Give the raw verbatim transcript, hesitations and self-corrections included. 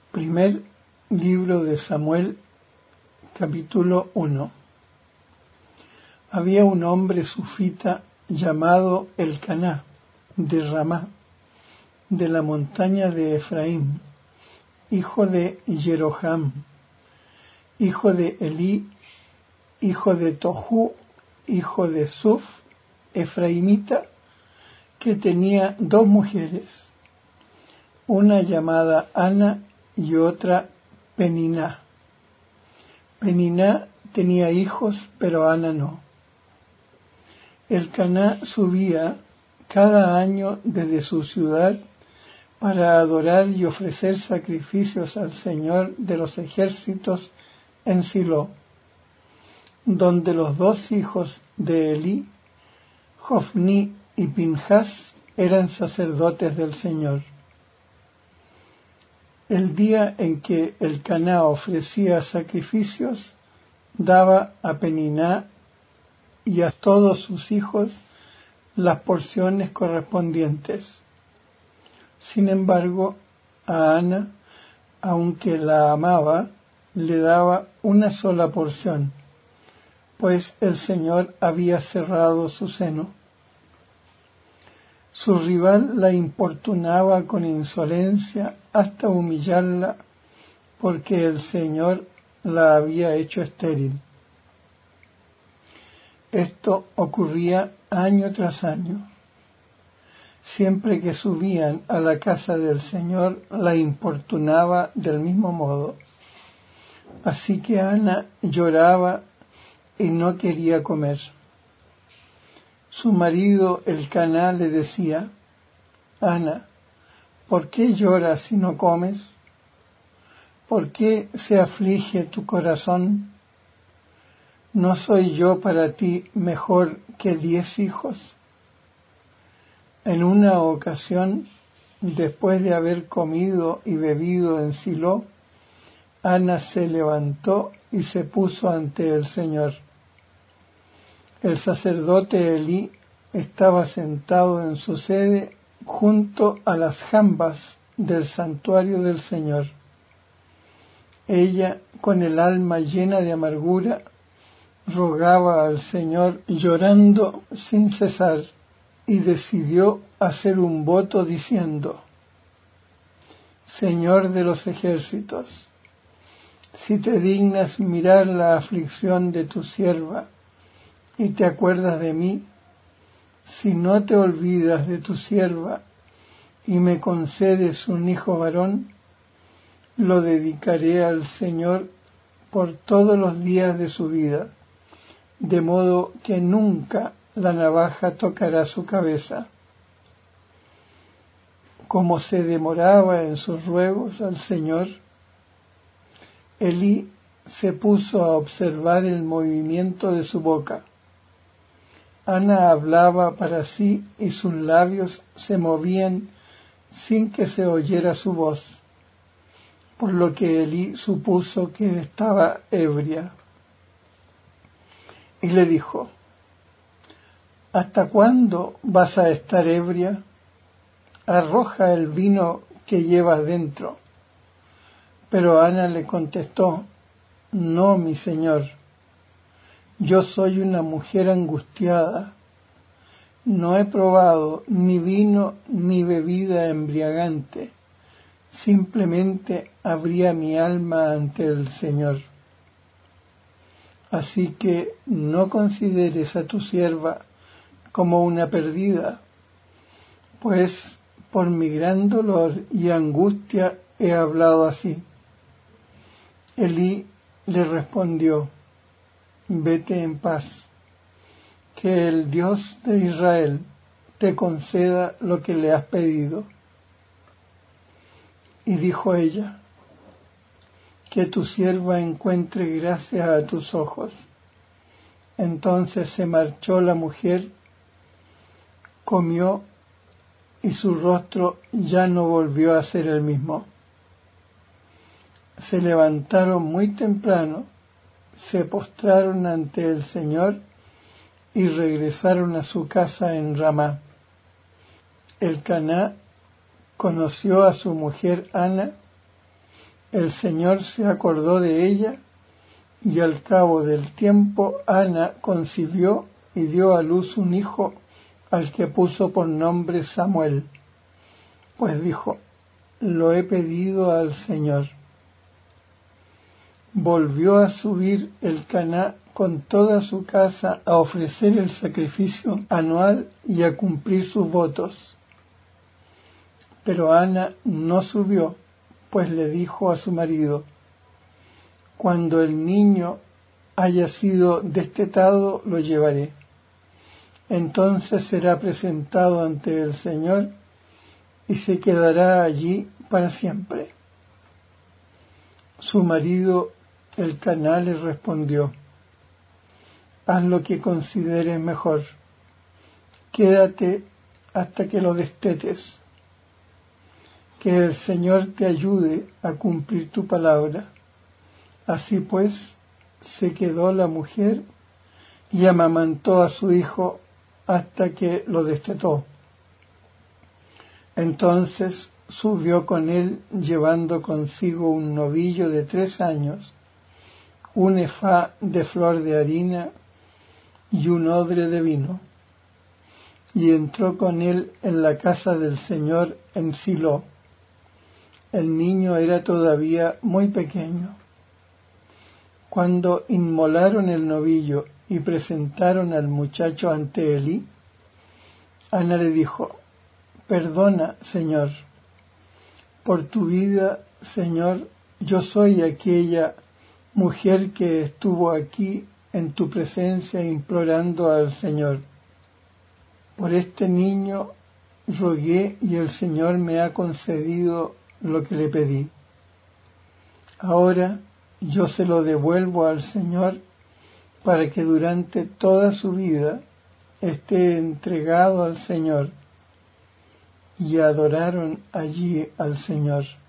Primer libro de Samuel, capítulo uno. Había un hombre sufita llamado Elcaná, de Ramá, de la montaña de Efraín, hijo de Jeroham, hijo de Elí, hijo de Tohu, hijo de Suf, efraimita, que tenía dos mujeres, una llamada Ana y otra Peniná. Peniná tenía hijos, pero Ana no. Elcaná subía cada año desde su ciudad para adorar y ofrecer sacrificios al Señor de los ejércitos en Silo, donde los dos hijos de Elí, Jofní y Pinjas, eran sacerdotes del Señor. El día en que Elcaná ofrecía sacrificios, daba a Peniná y a todos sus hijos las porciones correspondientes. Sin embargo, a Ana, aunque la amaba, le daba una sola porción, pues el Señor había cerrado su seno. Su rival la importunaba con insolencia hasta humillarla, porque el Señor la había hecho estéril. Esto ocurría año tras año. Siempre que subían a la casa del Señor, la importunaba del mismo modo. Así que Ana lloraba y no quería comer. Su marido Elcaná le decía: Ana, ¿por qué lloras y no comes? ¿Por qué se aflige tu corazón? ¿No soy yo para ti mejor que diez hijos? En una ocasión, después de haber comido y bebido en Silo, Ana se levantó y se puso ante el Señor. El sacerdote Elí estaba sentado en su sede junto a las jambas del santuario del Señor. Ella, con el alma llena de amargura, rogaba al Señor llorando sin cesar, y decidió hacer un voto diciendo: Señor de los ejércitos, si te dignas mirar la aflicción de tu sierva y te acuerdas de mí, si no te olvidas de tu sierva y me concedes un hijo varón, lo dedicaré al Señor por todos los días de su vida, de modo que nunca la navaja tocará su cabeza. Como se demoraba en sus ruegos al Señor, Elí se puso a observar el movimiento de su boca. Ana hablaba para sí y sus labios se movían sin que se oyera su voz, por lo que Elí supuso que estaba ebria. Y le dijo: ¿Hasta cuándo vas a estar ebria? Arroja el vino que llevas dentro. Pero Ana le contestó: No, mi señor, yo soy una mujer angustiada. No he probado ni vino ni bebida embriagante. Simplemente abría mi alma ante el Señor. Así que no consideres a tu sierva como una perdida, pues por mi gran dolor y angustia he hablado así. Elí le respondió: Vete en paz, que el Dios de Israel te conceda lo que le has pedido. Y dijo ella: Que tu sierva encuentre gracia a tus ojos. Entonces se marchó la mujer, comió, y su rostro ya no volvió a ser el mismo. Se levantaron muy temprano, se postraron ante el Señor y regresaron a su casa en Ramá. Elcaná conoció a su mujer Ana el Señor se acordó de ella, y al cabo del tiempo Ana concibió y dio a luz un hijo al que puso por nombre Samuel, pues dijo: lo he pedido al Señor. Volvió a subir Elcaná con toda su casa a ofrecer el sacrificio anual y a cumplir sus votos. Pero Ana no subió, pues le dijo a su marido: cuando el niño haya sido destetado, lo llevaré. Entonces será presentado ante el Señor y se quedará allí para siempre. Su marido Elcaná le respondió: haz lo que consideres mejor, quédate hasta que lo destetes. Que el Señor te ayude a cumplir tu palabra. Así pues, se quedó la mujer y amamantó a su hijo hasta que lo destetó. Entonces subió con él llevando consigo un novillo de tres años, un efá de flor de harina y un odre de vino, y entró con él en la casa del Señor en Silo. El niño era todavía muy pequeño. Cuando inmolaron el novillo y presentaron al muchacho ante Elí, Ana le dijo: perdona, Señor, por tu vida, Señor, yo soy aquella mujer que estuvo aquí en tu presencia implorando al Señor. Por este niño rogué y el Señor me ha concedido lo que le pedí. Ahora yo se lo devuelvo al Señor para que durante toda su vida esté entregado al Señor. Y adoraron allí al Señor.